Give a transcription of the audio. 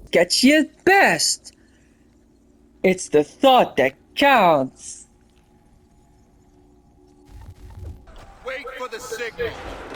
sketchy at best. It's the thought that counts. Wait for the signal.